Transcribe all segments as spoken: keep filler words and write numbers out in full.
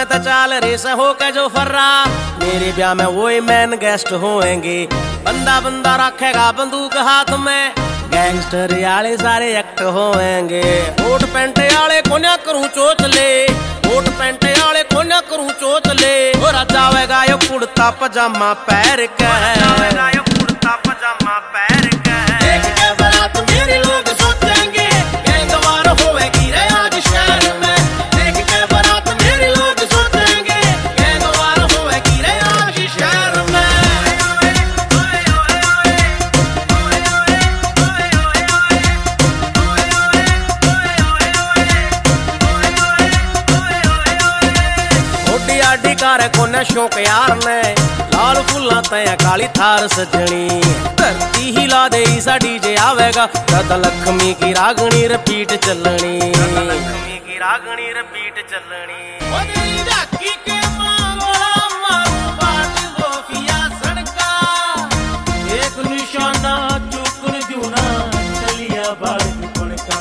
तो चाल रेस हो के जो फर्रा, मेरे ब्याह में वही मैन गेस्ट होएंगे। बंदा बंदा रखेगा बंदूक हाथ में, गैंगस्टर याले सारे एक्ट होएंगे। कोट पैंट याले कोन्या करूं चोचले, कोट पैंट याले कोन्या करूं चोचले। और जावेगा यो कुर्ता पजामा पैर के, जावेगा यो कुर्ता पजामा पैर के। देख के बारात मेरे लोग सोचेंगे गैंगवार होएगी रे आज शहर में। देख के बारात मेरे लोग सोचेंगे गैंगवार होएगी रे आज शहर में। कार कोने शौक यार ने, लाल फुल्ला तया काली थार सजनी। धरती हिला दे सा डीजे आवेगा, दादा लक्ष्मी की रागनी रिपीट चलनी, लक्ष्मी की रागनी रिपीट चलनी। एक निशाना चुकन जूना चलिया बाल का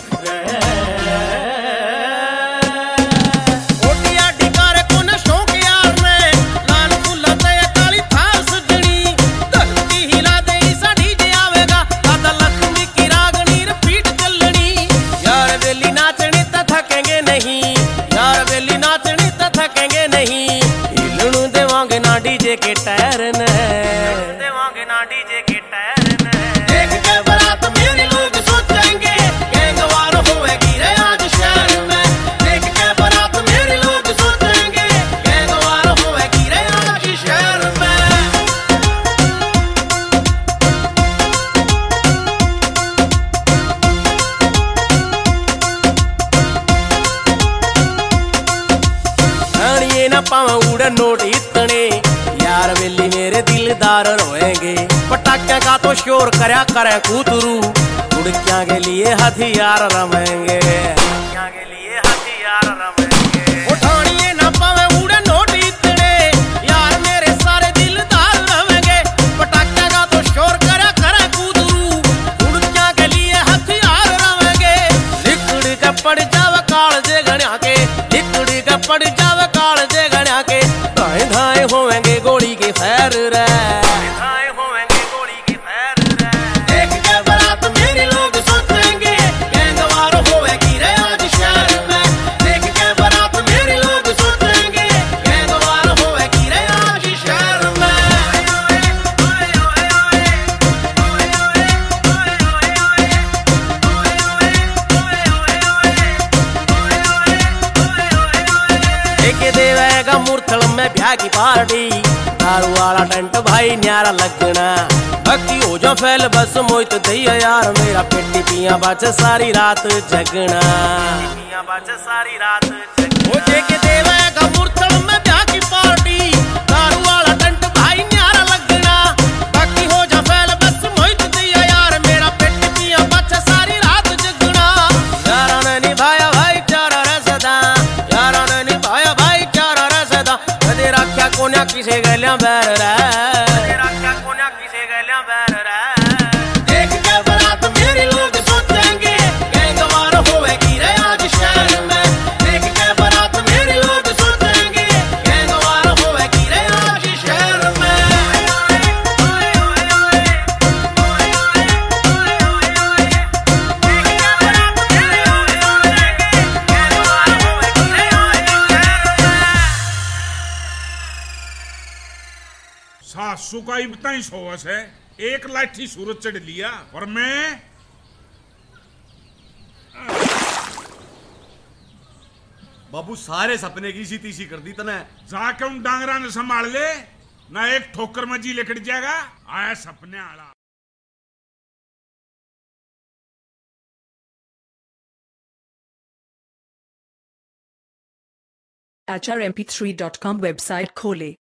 डीजे के टायर ने, देवांगे ना डीजे के टायर ने। देख के बारात मेरे लोग सोचेंगे गैंगवार होएगी रे आज शहर में। देख के बारात मेरे लोग सोचेंगे गैंगवार होएगी रे आज शहर में। रानिये ना पावा उड़ा नोट इतने, यार वेली मेरे दिलदार रोएंगे। पटाखे का तो शोर करया करे कूतरू, लुड़कियां के लिए हथियार रमेंगे, लुड़कियां के लिए हथियार रमेंगे। उठानिए ना पावे उड़े नोट इतने, यार मेरे सारे दिलदार रमेंगे। पटाखे का तो शोर करया करे कूतरू, लुड़कियां के लिए हथियार रमेंगे। लिकड़ी के पड़ जावे काल जे गण्या के, लिकड़ी के पड़ जावे काल जे गण्या के। धाए धाए होवेंगे गोली के फैर रे, धाए होवेंगे गोली के फैर रे। देख के बारात मेरे लोग सोचेंगे गैंगवार होएगी रे आज शहर में। देख के बारात मेरे लोग सोचेंगे गैंगवार होएगी रे आज शहर में। एक देवेगा मुरथल में ब्याह की पार्टी, दारू वाला टेंट भाई न्यारा लगना। बाकी हो जा फैल बस मोहित दैया यार, मेरा पेटी पिया बाच सारी रात जगना, पिया बाच सारी रात जगना। वो देके देवेगा मुरथल में ब्याह की पार्टी, दारू वाला टेंट भाई न्यारा लगना। बाकी हो जा फैल बस मोहित दैया यार, मेरा पेटी पिया बाच सारी रात जगना। यारा ने निभाया भाईचारा रे सदा, यारा ने निभाया भाईचारा रे सदा। कदे राख्या कोन्या किसे गलियां बैर रे, कदे राख्या कोन्या किसे गलियां बैर रे। देख के बारात मेरे लोग सोचेंगे गैंगवार होएगी रे आज शहर में। देख के बारात मेरे लोग सोचेंगे गैंगवार होएगी रे आज शहर में। सासू का इतना ही सोवस है, एक लाठी सूरज चढ़ लिया और मैं बाबू सारे सपने की सी तीसी कर दी तने। जाके उन डांगरा ने संभाल ले ना, एक ठोकर में जी लेकर जाएगा। आया सपने आला। H R M P three dot com website खोले।